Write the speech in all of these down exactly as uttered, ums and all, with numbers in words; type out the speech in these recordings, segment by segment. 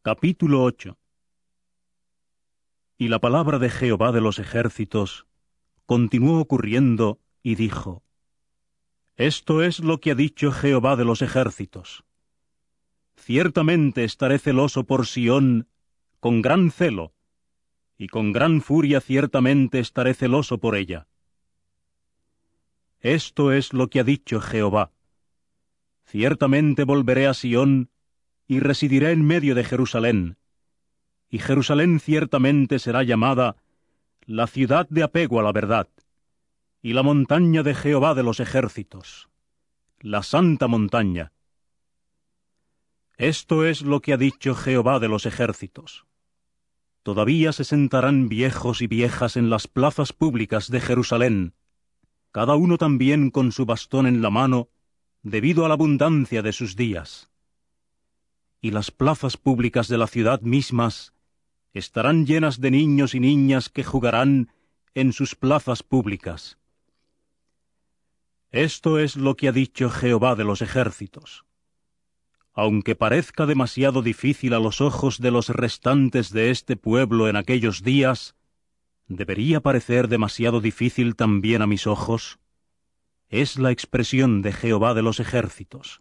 Capítulo ocho. Y la palabra de Jehová de los ejércitos continuó ocurriendo, y dijo: Esto es lo que ha dicho Jehová de los ejércitos. Ciertamente estaré celoso por Sión con gran celo, y con gran furia ciertamente estaré celoso por ella. Esto es lo que ha dicho Jehová: Ciertamente volveré a Sión, y residiré en medio de Jerusalén, y Jerusalén ciertamente será llamada la ciudad de apego a la verdad, y la montaña de Jehová de los ejércitos, la santa montaña. Esto es lo que ha dicho Jehová de los ejércitos: Todavía se sentarán viejos y viejas en las plazas públicas de Jerusalén, cada uno también con su bastón en la mano, debido a la abundancia de sus días. Y las plazas públicas de la ciudad mismas estarán llenas de niños y niñas que jugarán en sus plazas públicas. Esto es lo que ha dicho Jehová de los ejércitos: Aunque parezca demasiado difícil a los ojos de los restantes de este pueblo en aquellos días, ¿debería parecer demasiado difícil también a mis ojos? Es la expresión de Jehová de los ejércitos.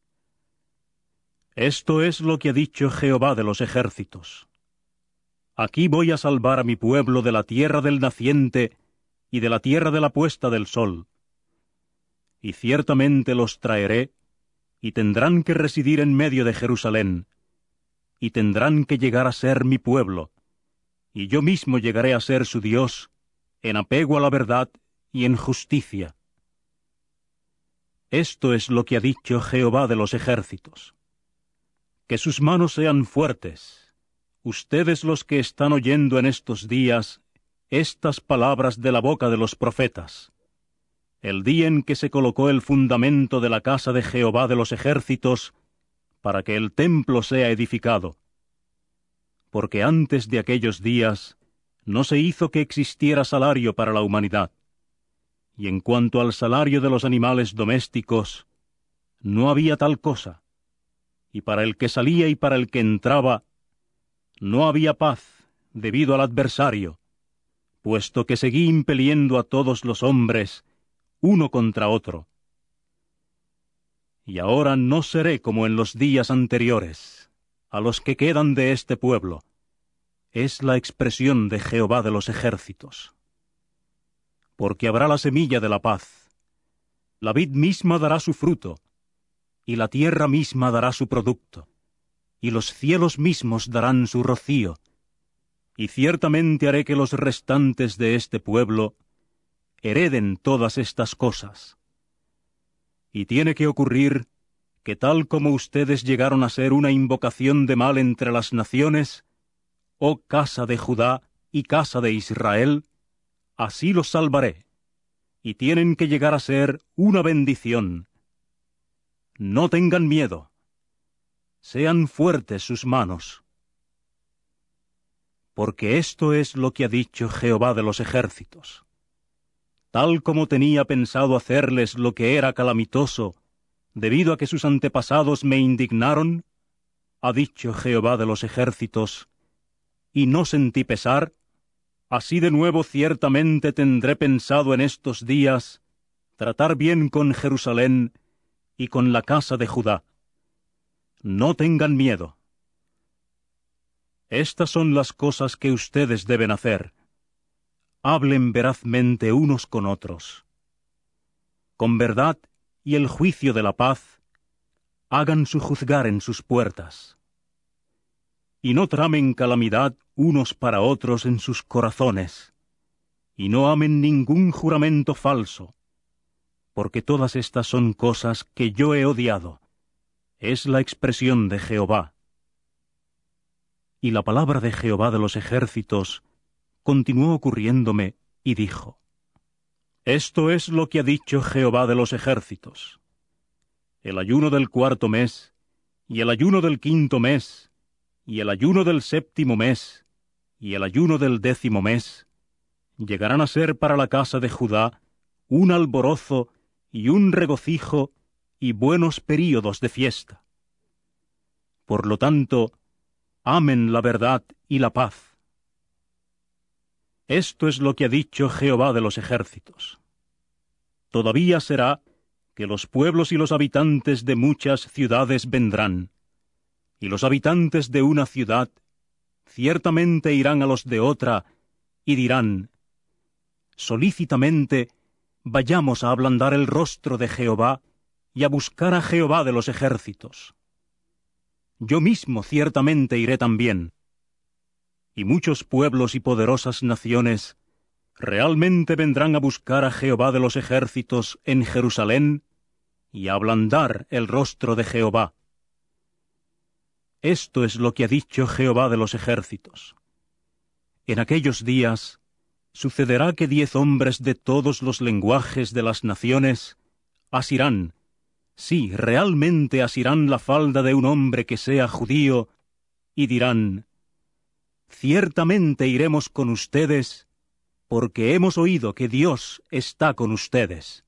Esto es lo que ha dicho Jehová de los ejércitos: Aquí voy a salvar a mi pueblo de la tierra del naciente y de la tierra de la puesta del sol. Y ciertamente los traeré, y tendrán que residir en medio de Jerusalén, y tendrán que llegar a ser mi pueblo, y yo mismo llegaré a ser su Dios, en apego a la verdad y en justicia. Esto es lo que ha dicho Jehová de los ejércitos: Que sus manos sean fuertes, ustedes los que están oyendo en estos días estas palabras de la boca de los profetas, el día en que se colocó el fundamento de la casa de Jehová de los ejércitos, para que el templo sea edificado. Porque antes de aquellos días no se hizo que existiera salario para la humanidad, y en cuanto al salario de los animales domésticos, no había tal cosa, y para el que salía y para el que entraba, no había paz debido al adversario, puesto que seguí impeliendo a todos los hombres uno contra otro. Y ahora no seré como en los días anteriores, a los que quedan de este pueblo. Es la expresión de Jehová de los ejércitos. Porque habrá la semilla de la paz, la vid misma dará su fruto, y la tierra misma dará su producto, y los cielos mismos darán su rocío, y ciertamente haré que los restantes de este pueblo hereden todas estas cosas. Y tiene que ocurrir que tal como ustedes llegaron a ser una invocación de mal entre las naciones, oh casa de Judá y casa de Israel, así los salvaré, y tienen que llegar a ser una bendición. No tengan miedo, sean fuertes sus manos. Porque esto es lo que ha dicho Jehová de los ejércitos: Tal como tenía pensado hacerles lo que era calamitoso, debido a que sus antepasados me indignaron, ha dicho Jehová de los ejércitos, y no sentí pesar, así de nuevo ciertamente tendré pensado en estos días tratar bien con Jerusalén y con la casa de Judá. No tengan miedo. Estas son las cosas que ustedes deben hacer. Hablen verazmente unos con otros. Con verdad y el juicio de la paz, hagan su juzgar en sus puertas. Y no tramen calamidad unos para otros en sus corazones, y no amen ningún juramento falso, porque todas estas son cosas que yo he odiado. Es la expresión de Jehová. Y la palabra de Jehová de los ejércitos continuó ocurriéndome, y dijo: Esto es lo que ha dicho Jehová de los ejércitos: El ayuno del cuarto mes, y el ayuno del quinto mes, y el ayuno del séptimo mes, y el ayuno del décimo mes, llegarán a ser para la casa de Judá un alborozo y un regocijo y buenos períodos de fiesta. Por lo tanto, amen la verdad y la paz. Esto es lo que ha dicho Jehová de los ejércitos. Todavía será que los pueblos y los habitantes de muchas ciudades vendrán, y los habitantes de una ciudad ciertamente irán a los de otra, y dirán: solícitamente vayamos a ablandar el rostro de Jehová, y a buscar a Jehová de los ejércitos. Yo mismo ciertamente iré también. Y muchos pueblos y poderosas naciones realmente vendrán a buscar a Jehová de los ejércitos en Jerusalén, y a ablandar el rostro de Jehová. Esto es lo que ha dicho Jehová de los ejércitos. En aquellos días sucederá que diez hombres de todos los lenguajes de las naciones asirán, sí, realmente asirán la falda de un hombre que sea judío, y dirán: ciertamente iremos con ustedes, porque hemos oído que Dios está con ustedes.